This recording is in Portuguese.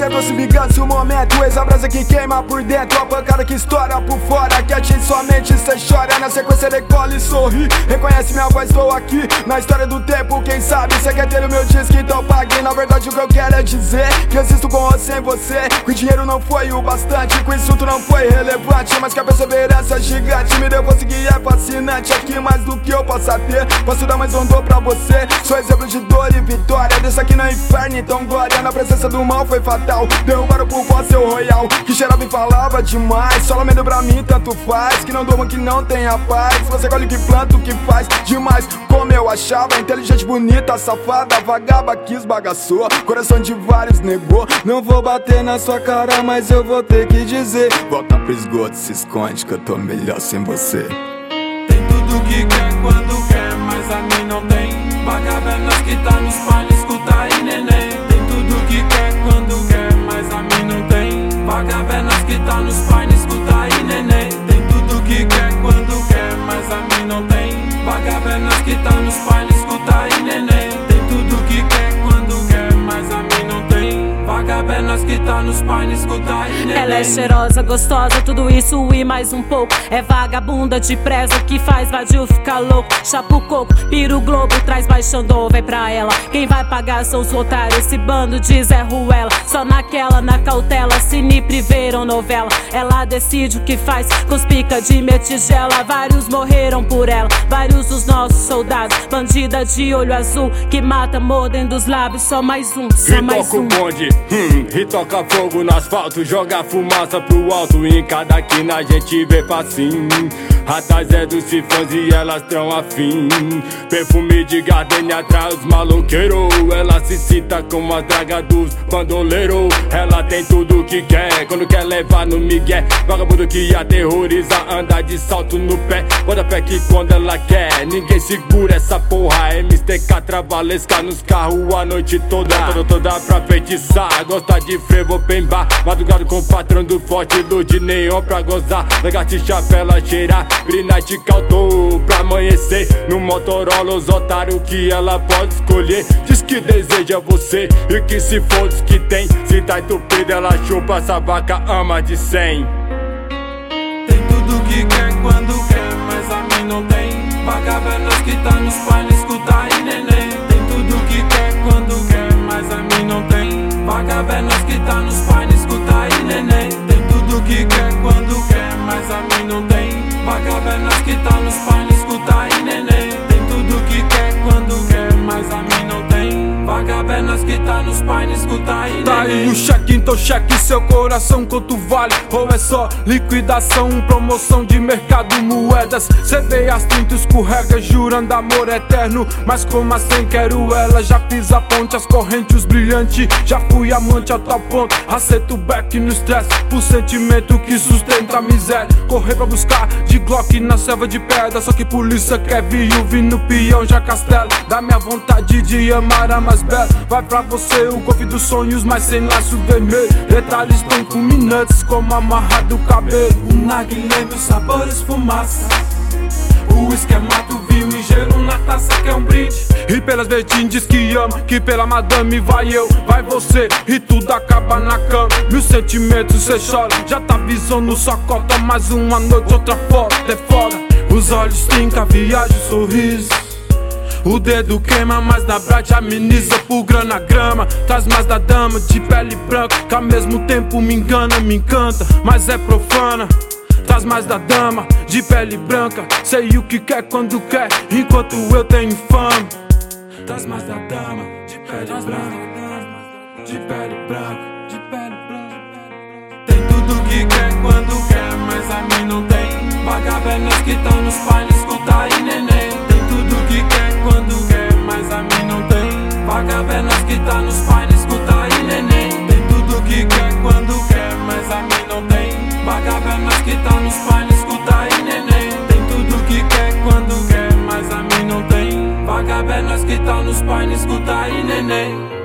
é doce vingança, o momento. Eis a brasa que queima por dentro, a pancada que estoura por fora. Que atinge sua mente, cê chora. Na sequência decola e sorri. Reconhece minha voz, estou aqui na história do tempo, quem sabe. Cê quer ter o meu disco, então pague. Na verdade o que eu quero é dizer que existo com ou sem você. Que o dinheiro não foi o bastante, que o insulto não foi relevante, mas que a perseverança gigante me deu força que é fascinante. Aqui mais do que eu possa ter, posso dar mais um dor pra você. Sou exemplo de dor e vitória, desço aqui no inferno, então glória. Na presença do mal foi fatal, derrubaram por voz seu royal. Que cheirava e falava demais, só lamento pra mim tanto faz. Que não durma, que não tenha paz. Você colhe o que planta, o que faz demais. Como eu achava, inteligente, bonita, safada, vagaba que esbagaçou, coração de vários negou. Não vou bater na sua cara, mas eu vou ter que dizer: volta pro esgoto, se esconde que eu tô melhor sem você. Tem tudo que quer quando quer, mas a mim não tem. Vagabenas que tá nos painéis, escuta aí neném. Tem tudo que quer quando quer, mas a mim não tem. Vagabenas que tá nos painéis, escuta aí neném. Tem tudo que quer quando quer, mas a mim não tem. Vagabenas que tá nos painéis, escuta aí neném. Tem tudo que quer quando quer, mas a mim não tem. Vagabenas que tá nos painéis, escuta aí neném. Ela é cheirosa, gostosa, tudo isso e mais um pouco. É vagabunda de presa que faz vadio ficar louco. Chapa o coco, pira o globo, traz baixando, vai pra ela. Quem vai pagar são os otários, esse bando de Zé Ruela. Só naquela, na cautela, Cinipri viram novela. Ela decide o que faz, com os pica de metigela. Vários morreram por ela, vários dos nossos soldados. Bandida de olho azul, que mata mordendo os lábios. Só mais um, só mais um. E toca o bonde, e toca fogo no asfalto. Joga fumaça pro alto, em cada quina a gente vê facinho. Ratas é dos sifões e elas tão afim. Perfume de gardenia atrai os maloqueiros. Ela se cita como a draga dos bandoleiros. Ela tem tudo que quer, quando quer levar no migué. Vagabundo que aterroriza, anda de salto no pé. Bota fé que quando ela quer, ninguém segura essa porra. MSTK travalesca nos carros a noite toda. Toda pra feitiçar, gosta de frevo, open bar. Madrugado com o patrão do forte, luz de neon pra gozar. Lagartixa pra ela cheirar, Greenlight cautou pra amanhecer. No Motorola os otários que ela pode escolher. Diz que deseja você e que se for dos que tem. Se tá entupida ela chupa, essa vaca ama de 100. Tem tudo que quer quando quer, mas a mim não tem. Vagabenas que tá nos painéis, escuta aí neném. Tem tudo que quer quando quer, mas a mim não tem. Vagabenas que tá nos painéis, escuta aí neném. Tem tudo que quer quando quer, mas a mim não tem. Vagabenas que tá nos painéis, escuta aí neném. Tem tudo que quer quando quer, mas a mim não tem. Vagabenas que tá nos painéis, escuta aí neném. Tá aí o cheque, então cheque seu coração quanto vale. Ou é só liquidação, promoção de mercado, moedas. Cê vê as 30 escorrega, jurando amor eterno. Mas como assim quero ela, já fiz a ponte, as correntes, os brilhantes. Já fui amante a tal ponto, aceito o back no stress. Por sentimento que sustenta a miséria. Correr pra buscar de Glock na selva de pedra. Só que polícia quer viúva no peão já castelo. Da minha vontade de amar a mais bela. Vai pra você o golfe dos sonhos, mas sem laço vermelho. Detalhes tão culminantes como amarrado o cabelo. O narguilé, meus sabores, fumaça. O uísque é mato, vinho e gelo na taça que é um brinde. E pelas vertentes que amo, que pela madame vai eu, vai você. E tudo acaba na cama, mil sentimentos cê chora. Já tá visando sua cota, mais uma noite, outra foto, é foda. Os olhos trincam, viagem, sorriso. O dedo queima, mas na brade ameniza por grana grama. Traz mais da dama de pele branca, que ao mesmo tempo me engana, me encanta, mas é profana. Traz mais da dama de pele branca, sei o que quer quando quer, enquanto eu tenho fome. Traz mais da dama de pele branca, de pele branca, de pele branca. Tem tudo que quer quando quer, mas a mim não tem. Vagabenas que tão nos painéis, escuta aí neném. Tem tudo que quer quando quer, mas a mim não tem. Vagabenas que tá nos painéis, escuta aí neném. Tem tudo que quer quando quer, mas a mim não tem. Vagabenas que tá nos painéis, escuta aí neném. Tem tudo que quer quando quer, mas a mim não tem. Vagabenas que tá nos painéis, escuta aí neném.